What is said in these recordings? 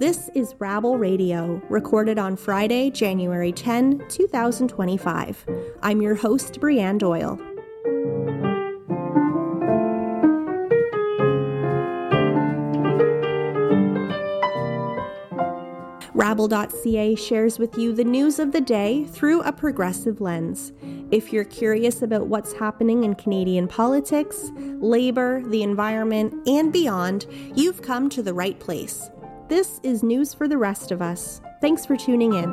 This is Rabble Radio, recorded on Friday, January 10, 2025. I'm your host, Brianne Doyle. Rabble.ca shares with you the news of the day through a progressive lens. If you're curious about what's happening in Canadian politics, labor, the environment, and beyond, you've come to the right place. This is news for the rest of us. Thanks for tuning in.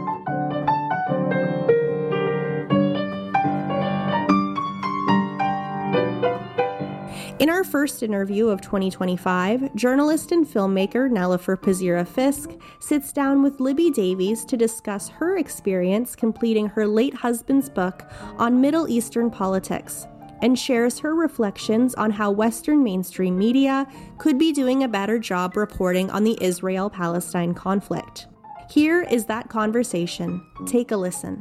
In our first interview of 2025, journalist and filmmaker Nellifer Pazira-Fisk sits down with Libby Davies to discuss her experience completing her late husband's book on Middle Eastern politics, and shares her reflections on how Western mainstream media could be doing a better job reporting on the Israel-Palestine conflict. Here is that conversation. Take a listen.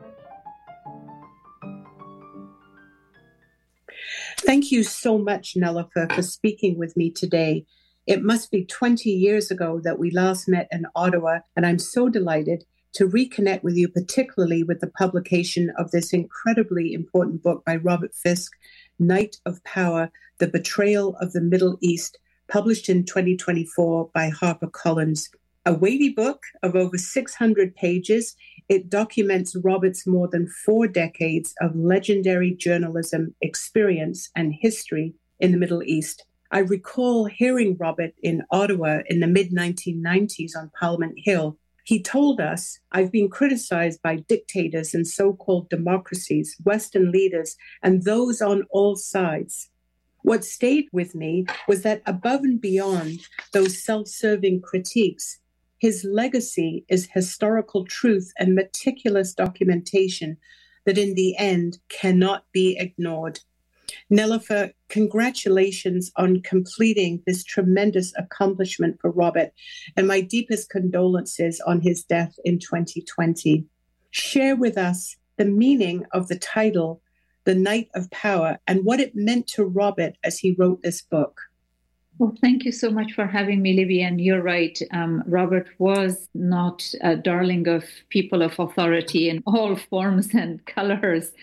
Thank you so much, Nellifer, for speaking with me today. It must be 20 years ago that we last met in Ottawa, and I'm so delighted to reconnect with you, particularly with the publication of this incredibly important book by Robert Fisk, Night of Power, The Betrayal of the Middle East, published in 2024 by HarperCollins. A weighty book of over 600 pages, it documents Robert's more than 4 decades of legendary journalism experience and history in the Middle East. I recall hearing Robert in Ottawa in the mid-1990s on Parliament Hill. He told us, "I've been criticized by dictators and so-called democracies, Western leaders, and those on all sides." What stayed with me was that above and beyond those self-serving critiques, his legacy is historical truth and meticulous documentation that in the end cannot be ignored. Nellifer, congratulations on completing this tremendous accomplishment for Robert, and my deepest condolences on his death in 2020. Share with us the meaning of the title, The Night of Power, and what it meant to Robert as he wrote this book. Well, thank you so much for having me, Libby. And you're right. Robert was not a darling of people of authority in all forms and colors.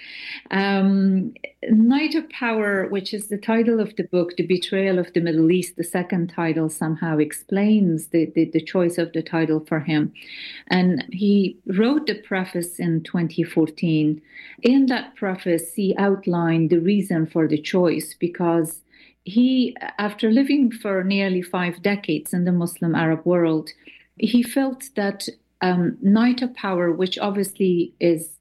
Night of Power, which is the title of the book, The Betrayal of the Middle East, the second title somehow explains the choice of the title for him. And he wrote the preface in 2014. In that preface, he outlined the reason for the choice because he, after living for nearly 5 decades in the Muslim Arab world, he felt that Night of Power, which obviously is,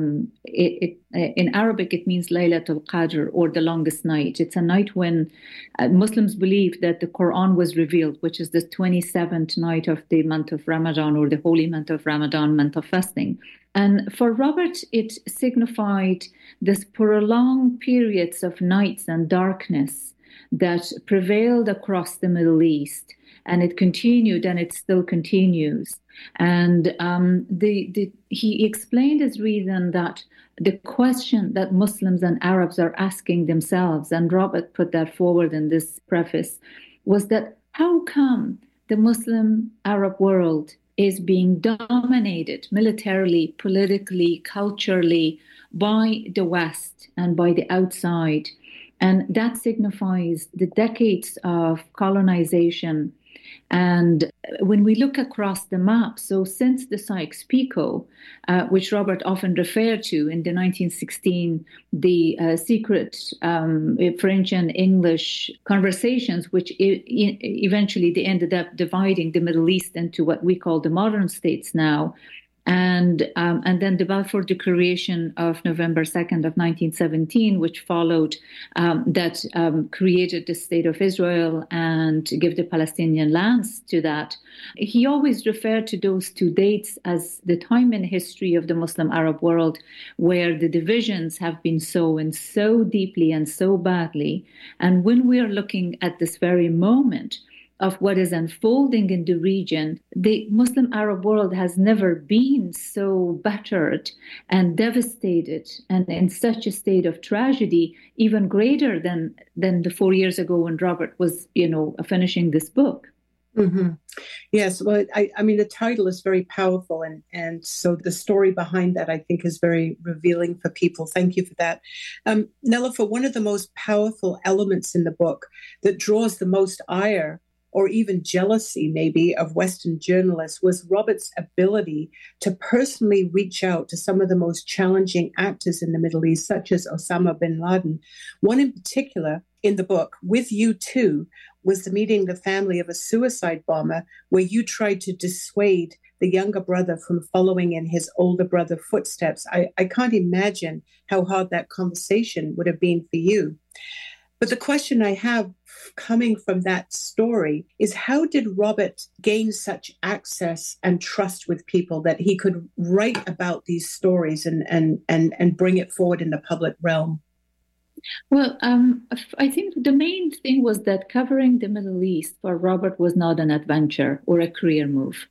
in Arabic, it means Laylatul Qadr, or the longest night. It's a night when Muslims believe that the Quran was revealed, which is the 27th night of the month of Ramadan, or the holy month of Ramadan, month of fasting. And for Robert, it signified this prolonged periods of nights and darkness that prevailed across the Middle East, and it continued, and it still continues. And he explained his reason that the question that Muslims and Arabs are asking themselves, and Robert put that forward in this preface, was that how come the Muslim Arab world is being dominated militarily, politically, culturally by the West and by the outside? And that signifies the decades of colonization. And when we look across the map, so since the Sykes-Picot, which Robert often referred to in the 1916, the secret French and English conversations, which eventually they ended up dividing the Middle East into what we call the modern states now, and then the Balfour Declaration of November 2nd of 1917, which followed, that created the State of Israel and gave the Palestinian lands to that. He always referred to those 2 dates as the time in history of the Muslim Arab world where the divisions have been sown so deeply and so badly. And when we are looking at this very moment of what is unfolding in the region, the Muslim Arab world has never been so battered and devastated and in such a state of tragedy, even greater than the 4 years ago when Robert was, finishing this book. Mm-hmm. Yes, well, I mean, the title is very powerful, and so the story behind that, I think, is very revealing for people. Thank you for that. Nella, for one of the most powerful elements in the book that draws the most ire or even jealousy, maybe, of Western journalists was Robert's ability to personally reach out to some of the most challenging actors in the Middle East, such as Osama bin Laden. One in particular in the book, With You Too, was the meeting the family of a suicide bomber where you tried to dissuade the younger brother from following in his older brother's footsteps. I can't imagine how hard that conversation would have been for you. But the question I have coming from that story is, how did Robert gain such access and trust with people that he could write about these stories and bring it forward in the public realm? Well, I think the main thing was that covering the Middle East for Robert was not an adventure or a career move.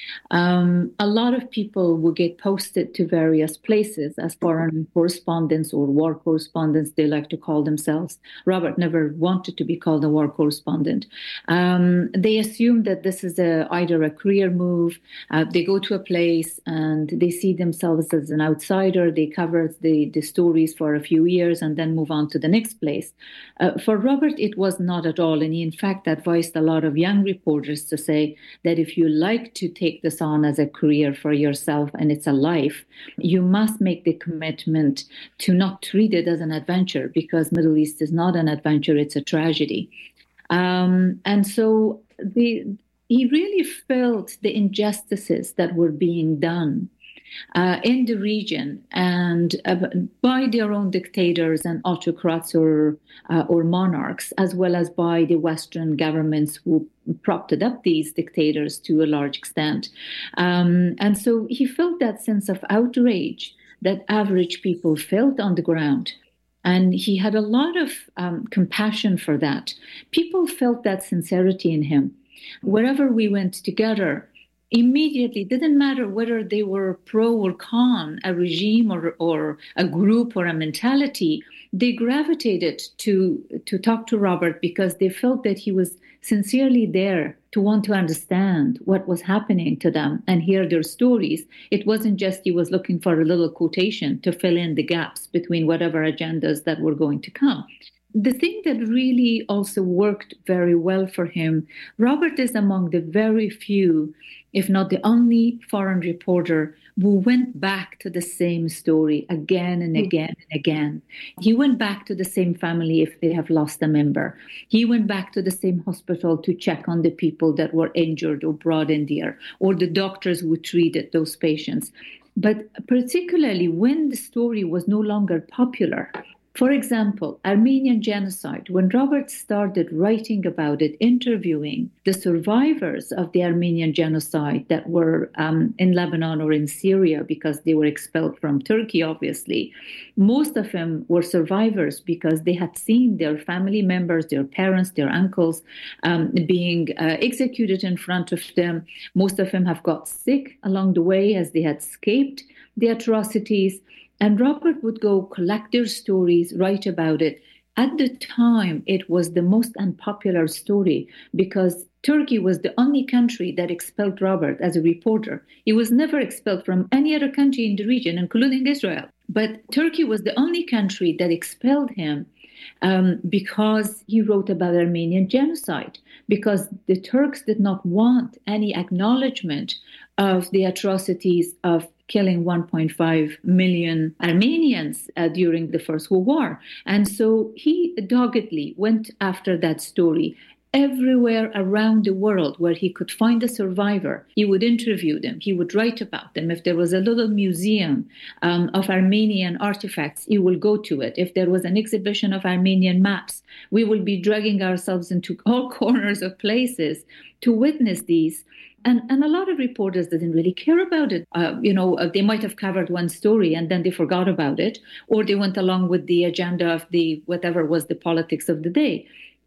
A lot of people would get posted to various places as foreign correspondents or war correspondents, they like to call themselves. Robert never wanted to be called a war correspondent. They assume that this is either a career move. They go to a place and they see themselves as an outsider. They cover the stories for a few years and then move on to the next place. For Robert, it was not at all. And he, in fact, advised a lot of young reporters to say that if you like to take this on as a career for yourself and it's a life, you must make the commitment to not treat it as an adventure, because Middle East is not an adventure, it's a tragedy. And so he really felt the injustices that were being done in the region and by their own dictators and autocrats or monarchs, as well as by the Western governments who propped up these dictators to a large extent. And so he felt that sense of outrage that average people felt on the ground. And he had a lot of compassion for that. People felt that sincerity in him. Wherever we went together, immediately, didn't matter whether they were pro or con a regime or a group or a mentality, they gravitated to talk to Robert because they felt that he was sincerely there to want to understand what was happening to them and hear their stories. It wasn't just he was looking for a little quotation to fill in the gaps between whatever agendas that were going to come. The thing that really also worked very well for him, Robert is among the very few, if not the only foreign reporter who went back to the same story again and again and again. He went back to the same family if they have lost a member. He went back to the same hospital to check on the people that were injured or brought in there, or the doctors who treated those patients. But particularly when the story was no longer popular. For example, Armenian genocide, when Robert started writing about it, interviewing the survivors of the Armenian genocide that were in Lebanon or in Syria because they were expelled from Turkey, obviously, most of them were survivors because they had seen their family members, their parents, their uncles being executed in front of them. Most of them have got sick along the way as they had escaped the atrocities. And Robert would go collect their stories, write about it. At the time, it was the most unpopular story because Turkey was the only country that expelled Robert as a reporter. He was never expelled from any other country in the region, including Israel. But Turkey was the only country that expelled him because he wrote about Armenian genocide, because the Turks did not want any acknowledgement of the atrocities of killing 1.5 million Armenians during the First World War. And so he doggedly went after that story. Everywhere around the world where he could find a survivor, he would interview them, he would write about them. If there was a little museum of Armenian artifacts, he will go to it. If there was an exhibition of Armenian maps, we will be dragging ourselves into all corners of places to witness these. And a lot of reporters didn't really care about it. They might have covered one story and then they forgot about it, or they went along with the agenda of the whatever was the politics of the day.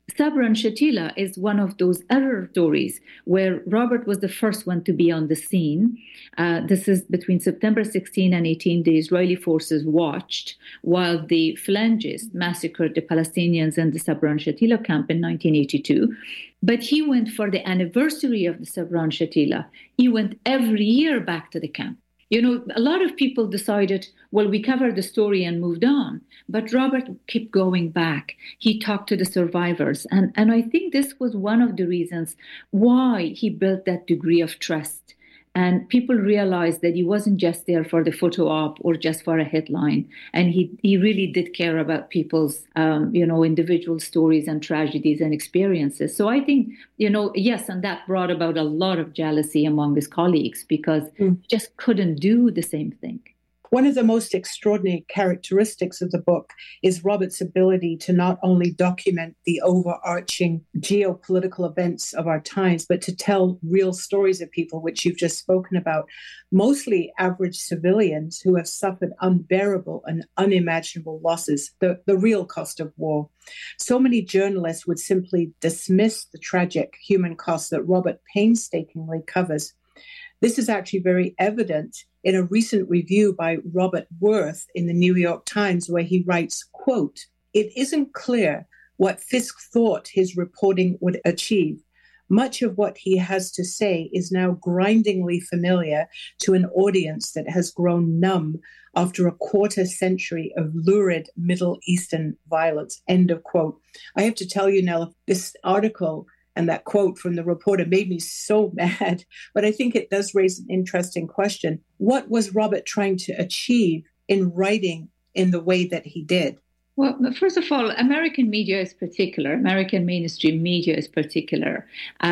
Sabra and Shatila is one of those other stories where Robert was the first one to be on the scene. This is between September 16 and 18, the Israeli forces watched while the Phalangists massacred the Palestinians in the Sabra and Shatila camp in 1982. But he went for the anniversary of the Sabra and Shatila. He went every year back to the camp. You know, a lot of people decided, well, we covered the story and moved on. But Robert kept going back. He talked to the survivors. And I think this was one of the reasons why he built that degree of trust. And people realized that he wasn't just there for the photo op or just for a headline. And he really did care about people's, individual stories and tragedies and experiences. So I think, yes, and that brought about a lot of jealousy among his colleagues because he just couldn't do the same thing. One of the most extraordinary characteristics of the book is Robert's ability to not only document the overarching geopolitical events of our times, but to tell real stories of people, which you've just spoken about, mostly average civilians who have suffered unbearable and unimaginable losses, the real cost of war. So many journalists would simply dismiss the tragic human cost that Robert painstakingly covers. This is actually very evident in a recent review by Robert Worth in the New York Times, where he writes, quote, "It isn't clear what Fisk thought his reporting would achieve. Much of what he has to say is now grindingly familiar to an audience that has grown numb after a quarter century of lurid Middle Eastern violence," end of quote. I have to tell you, Nella, this article and that quote from the reporter made me so mad. But I think it does raise an interesting question. What was Robert trying to achieve in writing in the way that he did? Well, first of all, American media is particular. American mainstream media is particular.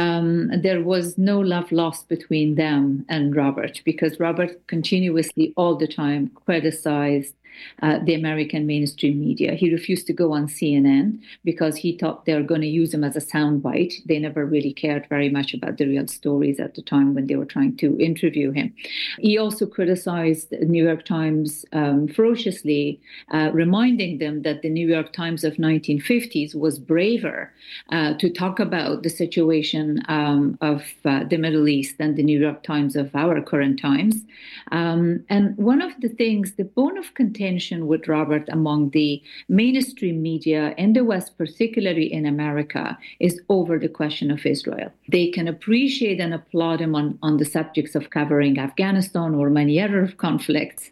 There was no love lost between them and Robert because Robert continuously all the time criticized the American mainstream media. He refused to go on CNN because he thought they were going to use him as a soundbite. They never really cared very much about the real stories at the time when they were trying to interview him. He also criticized the New York Times ferociously, reminding them that the New York Times of 1950s was braver to talk about the situation of the Middle East than the New York Times of our current times. And one of the things, the bone of contention with Robert among the mainstream media in the West, particularly in America, is over the question of Israel. They can appreciate and applaud him on the subjects of covering Afghanistan or many other conflicts,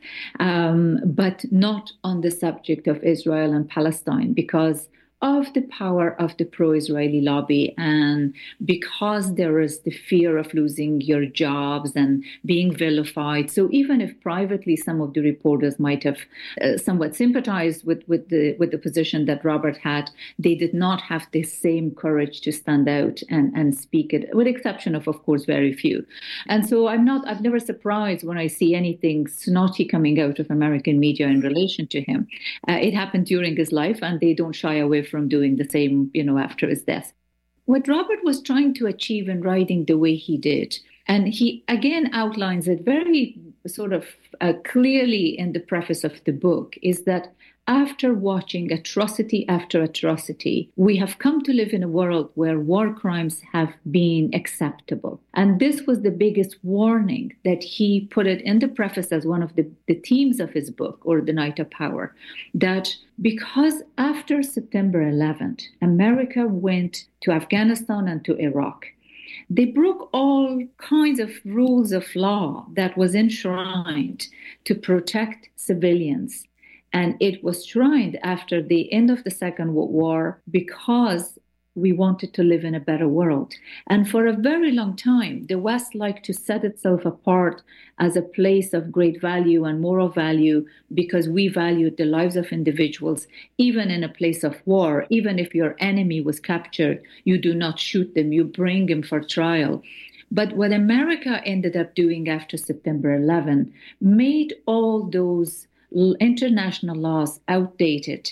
but not on the subject of Israel and Palestine because of the power of the pro-Israeli lobby and because there is the fear of losing your jobs and being vilified. So even if privately some of the reporters might have somewhat sympathized with the position that Robert had, they did not have the same courage to stand out and speak it, with exception of course, very few. And so I'm never surprised when I see anything snotty coming out of American media in relation to him. It happened during his life and they don't shy away from doing the same, after his death. What Robert was trying to achieve in writing the way he did, and he again outlines it very sort of clearly in the preface of the book, is that after watching atrocity after atrocity, we have come to live in a world where war crimes have been acceptable. And this was the biggest warning that he put it in the preface as one of the themes of his book, or The Night of Power, that because after September 11th, America went to Afghanistan and to Iraq, they broke all kinds of rules of law that was enshrined to protect civilians. And it was shrined after the end of the Second World War because we wanted to live in a better world. And for a very long time, the West liked to set itself apart as a place of great value and moral value because we valued the lives of individuals, even in a place of war. Even if your enemy was captured, you do not shoot them, you bring him for trial. But what America ended up doing after September 11 made all those international laws outdated.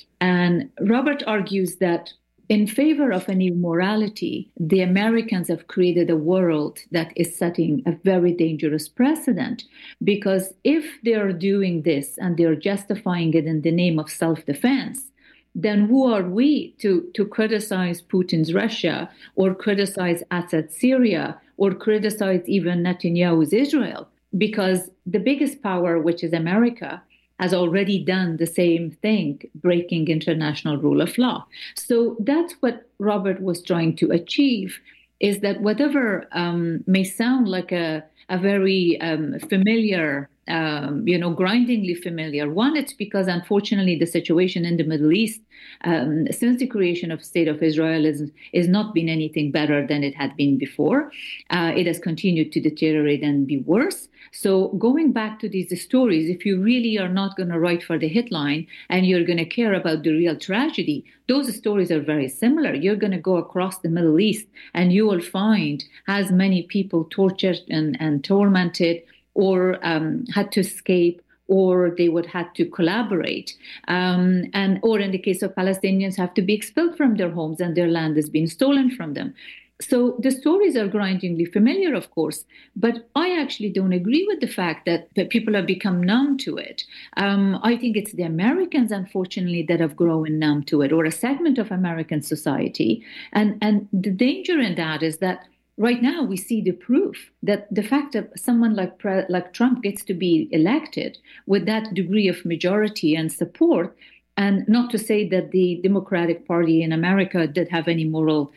And Robert argues that in favor of any morality, the Americans have created a world that is setting a very dangerous precedent. Because if they're doing this and they're justifying it in the name of self-defense, then who are we to criticize Putin's Russia or criticize Assad's Syria or criticize even Netanyahu's Israel? Because the biggest power, which is America, has already done the same thing, breaking international rule of law. So that's what Robert was trying to achieve, is that whatever may sound like a very familiar, grindingly familiar one, it's because unfortunately the situation in the Middle East since the creation of State of Israel is not been anything better than it had been before. It has continued to deteriorate and be worse. So going back to these stories, if you really are not going to write for the headline and you're going to care about the real tragedy, those stories are very similar. You're going to go across the Middle East and you will find as many people tortured and tormented or had to escape, or they would have to collaborate, or in the case of Palestinians, have to be expelled from their homes and their land has been stolen from them. So the stories are grindingly familiar, of course, but I actually don't agree with the fact that people have become numb to it. I think it's the Americans, unfortunately, that have grown numb to it, or a segment of American society. And the danger in that is that right now, we see the proof that the fact that someone like Trump gets to be elected with that degree of majority and support, and not to say that the Democratic Party in America did have any moral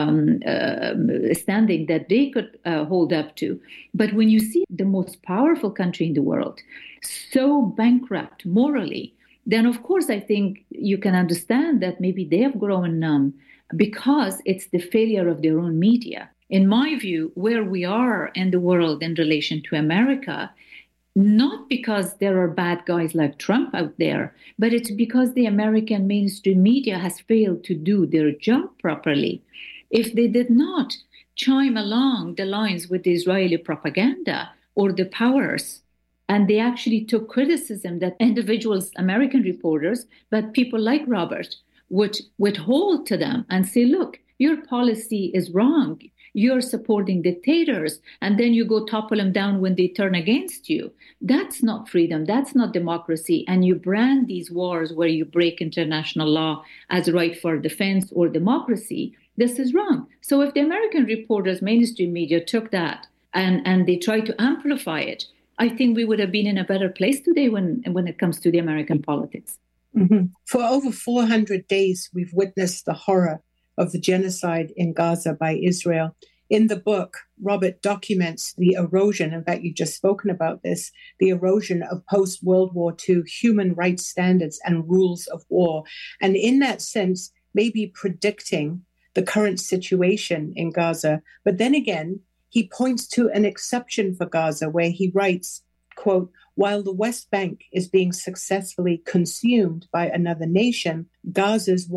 standing that they could hold up to. But when you see the most powerful country in the world so bankrupt morally, then of course I think you can understand that maybe they have grown numb because it's the failure of their own media. In my view, where we are in the world in relation to America, not because there are bad guys like Trump out there, but it's because the American mainstream media has failed to do their job properly. If they did not chime along the lines with the Israeli propaganda or the powers, and they actually took criticism that individuals, American reporters, but people like Robert, would withhold to them and say, look, your policy is wrong. You're supporting dictators, and then you go topple them down when they turn against you. That's not freedom. That's not democracy. And you brand these wars where you break international law as right for defense or democracy. This is wrong. So if the American reporters, mainstream media took that and they tried to amplify it, I think we would have been in a better place today when it comes to the American politics. Mm-hmm. For over 400 days, we've witnessed the horror of the genocide in Gaza by Israel. In the book, Robert documents the erosion, in fact, you've just spoken about this, the erosion of post-World War II human rights standards and rules of war. And in that sense, maybe predicting the current situation in Gaza. But then again, he points to an exception for Gaza where he writes, quote, while the West Bank is being successfully consumed by another nation, Gaza's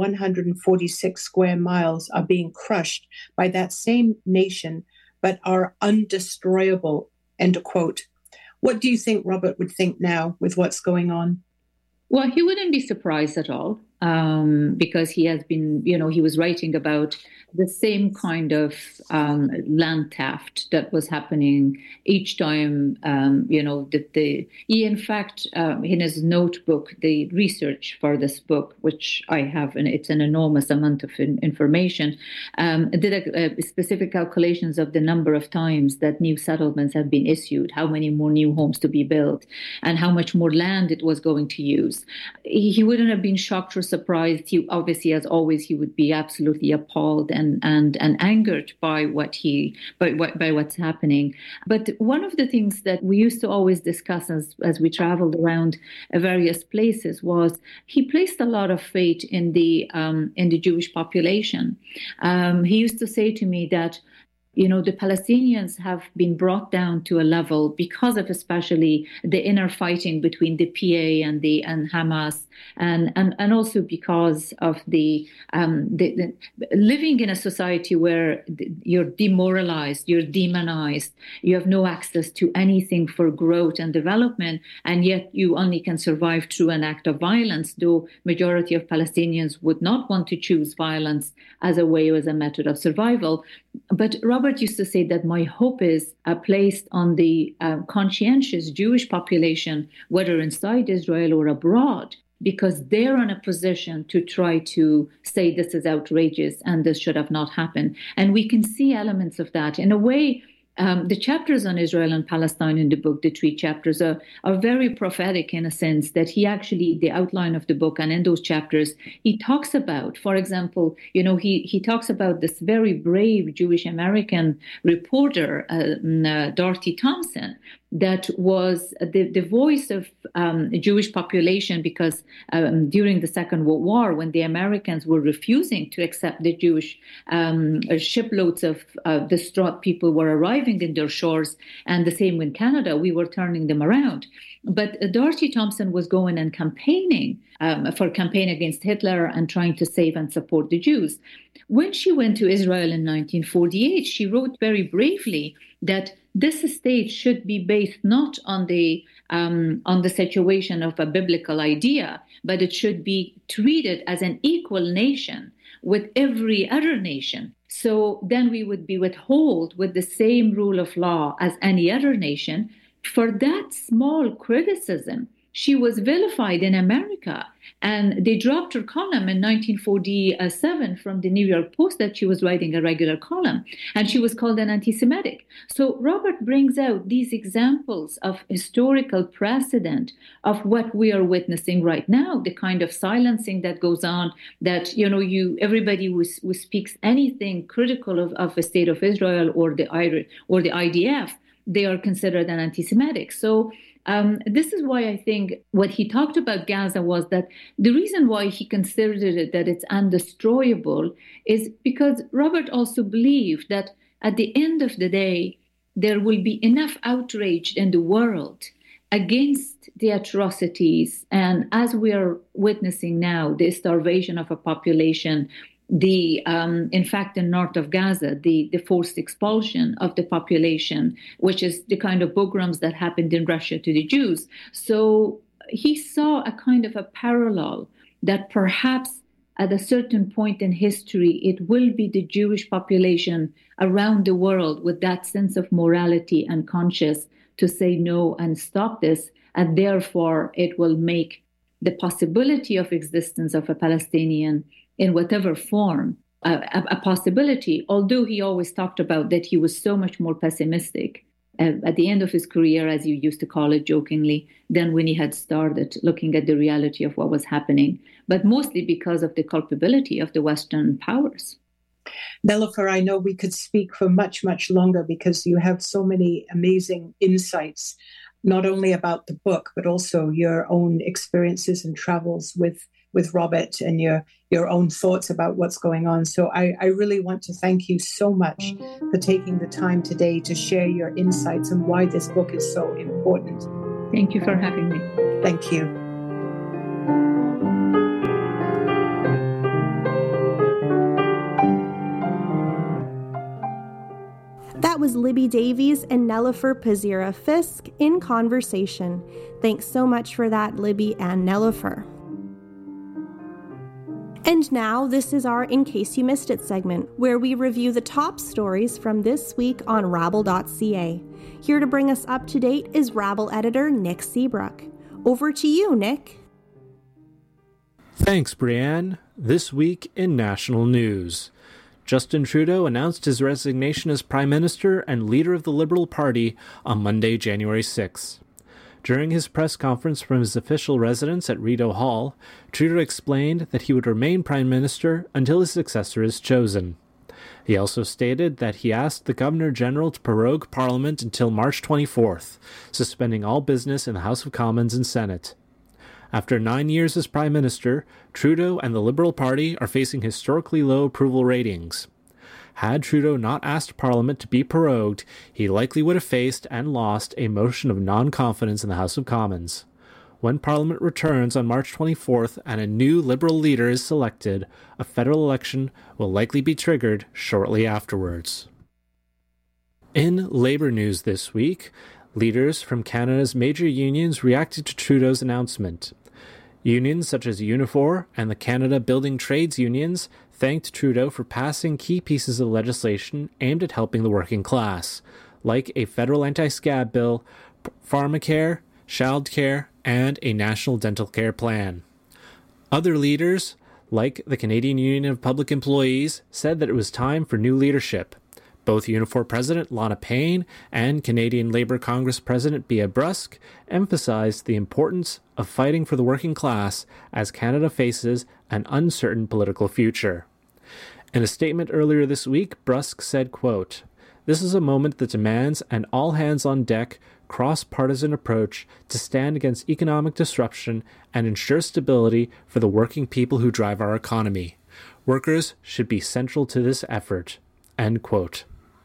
146 square miles are being crushed by that same nation, but are undestroyable, end quote. What do you think Robert would think now with what's going on? Well, he wouldn't be surprised at all because he has been, he was writing about the same kind of land theft that was happening each time, he in fact, in his notebook, the research for this book, which I have, and it's an enormous amount of information, did specific calculations of the number of times that new settlements have been issued, how many more new homes to be built, and how much more land it was going to use. He wouldn't have been shocked or surprised. He obviously, as always, he would be absolutely appalled and angered by what's happening. But one of the things that we used to always discuss as we traveled around various places was he placed a lot of faith in the Jewish population. He used to say to me that the Palestinians have been brought down to a level because of especially the inner fighting between the PA and Hamas, and also because of the living in a society where you're demoralized, you're demonized, you have no access to anything for growth and development, and yet you only can survive through an act of violence, though majority of Palestinians would not want to choose violence as a way, as a method of survival. But Robert used to say that my hope is placed on the conscientious Jewish population, whether inside Israel or abroad, because they're in a position to try to say this is outrageous and this should have not happened. And we can see elements of that. In a way, the chapters on Israel and Palestine in the book, the 3 chapters, are very prophetic in a sense that he actually, the outline of the book, and in those chapters, he talks about, for example, he talks about this very brave Jewish American reporter, Dorothy Thompson, that was the voice of the Jewish population because during the Second World War, when the Americans were refusing to accept the Jewish shiploads of distraught people were arriving in their shores, and the same in Canada, we were turning them around. But Dorothy Thompson was going and campaigning for campaign against Hitler and trying to save and support the Jews. When she went to Israel in 1948, she wrote very bravely that this state should be based not on the situation of a biblical idea, but it should be treated as an equal nation with every other nation. So then we would be withheld with the same rule of law as any other nation. For that small criticism, she was vilified in America, and they dropped her column in 1947 from the New York Post that she was writing a regular column, and she was called an anti-Semitic. So Robert brings out these examples of historical precedent of what we are witnessing right now, the kind of silencing that goes on, that everybody who speaks anything critical of the state of Israel or the IDF, they are considered an anti-Semitic. So this is why I think what he talked about Gaza was that the reason why he considered it that it's undestroyable is because Robert also believed that at the end of the day, there will be enough outrage in the world against the atrocities. And as we are witnessing now, the starvation of a population, in fact, in north of Gaza, the forced expulsion of the population, which is the kind of pogroms that happened in Russia to the Jews. So he saw a kind of a parallel that perhaps at a certain point in history, it will be the Jewish population around the world with that sense of morality and conscience to say no and stop this. And therefore, it will make the possibility of existence of a Palestinian in whatever form, a possibility, although he always talked about that he was so much more pessimistic at the end of his career, as you used to call it jokingly, than when he had started looking at the reality of what was happening, but mostly because of the culpability of the Western powers. Nelofer, I know we could speak for much, much longer because you have so many amazing insights, not only about the book, but also your own experiences and travels with Robert and your own thoughts about what's going on. So I really want to thank you so much for taking the time today to share your insights and why this book is so important. Thank you for having me. Thank you. That was Libby Davies and Nelofer Pazira Fisk in conversation. Thanks so much for that, Libby and Nelofer. And now, this is our In Case You Missed It segment, where we review the top stories from this week on Rabble.ca. Here to bring us up to date is Rabble editor Nick Seabrook. Over to you, Nick. Thanks, Brianne. This week in national news. Justin Trudeau announced his resignation as Prime Minister and leader of the Liberal Party on Monday, January 6. During his press conference from his official residence at Rideau Hall, Trudeau explained that he would remain Prime Minister until his successor is chosen. He also stated that he asked the Governor-General to prorogue Parliament until March 24th, suspending all business in the House of Commons and Senate. After 9 years as Prime Minister, Trudeau and the Liberal Party are facing historically low approval ratings. Had Trudeau not asked Parliament to be prorogued, he likely would have faced and lost a motion of non-confidence in the House of Commons. When Parliament returns on March 24th and a new Liberal leader is selected, a federal election will likely be triggered shortly afterwards. In Labour news this week, leaders from Canada's major unions reacted to Trudeau's announcement. Unions such as Unifor and the Canada Building Trades Unions thanked Trudeau for passing key pieces of legislation aimed at helping the working class, like a federal anti-scab bill, pharmacare, childcare, and a national dental care plan. Other leaders, like the Canadian Union of Public Employees, said that it was time for new leadership. Both Unifor President Lana Payne and Canadian Labour Congress President Bea Brusk emphasized the importance of fighting for the working class as Canada faces an uncertain political future. In a statement earlier this week, Brusk said, quote, "This is a moment that demands an all-hands-on-deck, cross-partisan approach to stand against economic disruption and ensure stability for the working people who drive our economy. Workers should be central to this effort." End quote.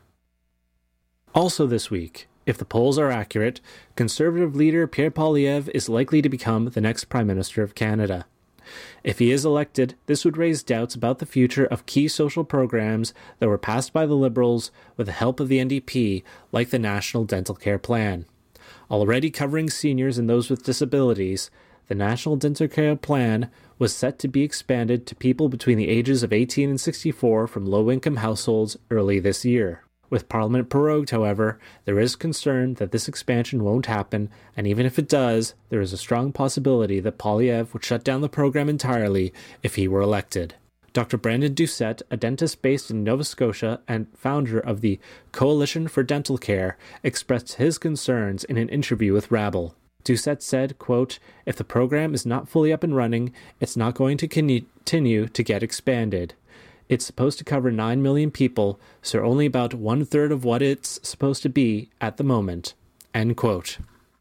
Also this week, if the polls are accurate, Conservative leader Pierre Poilievre is likely to become the next Prime Minister of Canada. If he is elected, this would raise doubts about the future of key social programs that were passed by the Liberals with the help of the NDP, like the National Dental Care Plan. Already covering seniors and those with disabilities, the National Dental Care Plan was set to be expanded to people between the ages of 18 and 64 from low-income households early this year. With Parliament prorogued, however, there is concern that this expansion won't happen, and even if it does, there is a strong possibility that Poilievre would shut down the program entirely if he were elected. Dr. Brandon Doucette, a dentist based in Nova Scotia and founder of the Coalition for Dental Care, expressed his concerns in an interview with Rabble. Doucette said, quote, "If the program is not fully up and running, it's not going to continue to get expanded. It's supposed to cover 9 million people, so only about 1/3 of what it's supposed to be at the moment." End quote.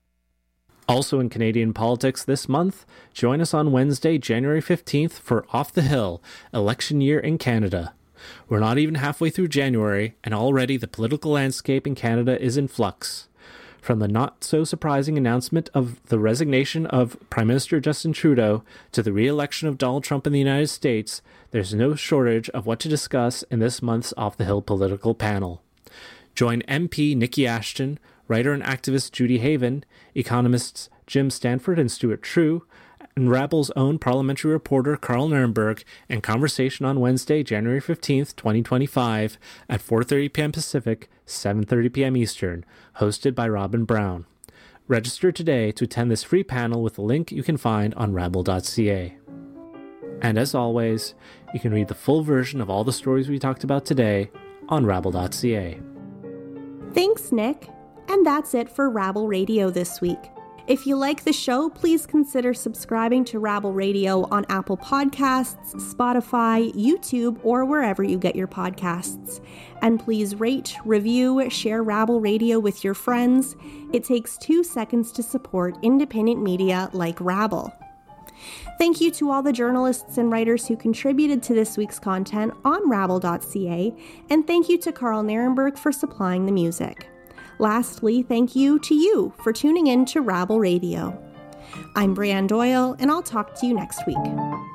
Also in Canadian politics this month, join us on Wednesday, January 15th for Off the Hill, Election Year in Canada. We're not even halfway through January, and already the political landscape in Canada is in flux. From the not-so-surprising announcement of the resignation of Prime Minister Justin Trudeau to the re-election of Donald Trump in the United States, there's no shortage of what to discuss in this month's Off the Hill political panel. Join MP Nikki Ashton, writer and activist Judy Haven, economists Jim Stanford and Stuart True, and Rabble's own parliamentary reporter Carl Nirenberg in conversation on Wednesday, January 15th, 2025 at 4:30 p.m. Pacific, 7:30 p.m. Eastern, hosted by Robin Brown. Register today to attend this free panel with the link you can find on rabble.ca. And as always, you can read the full version of all the stories we talked about today on rabble.ca. Thanks, Nick. And that's it for Rabble Radio this week. If you like the show, please consider subscribing to Rabble Radio on Apple Podcasts, Spotify, YouTube, or wherever you get your podcasts. And please rate, review, share Rabble Radio with your friends. It takes 2 seconds to support independent media like Rabble. Thank you to all the journalists and writers who contributed to this week's content on rabble.ca, and thank you to Carl Nirenberg for supplying the music. Lastly, thank you to you for tuning in to Rabble Radio. I'm Brianne Doyle, and I'll talk to you next week.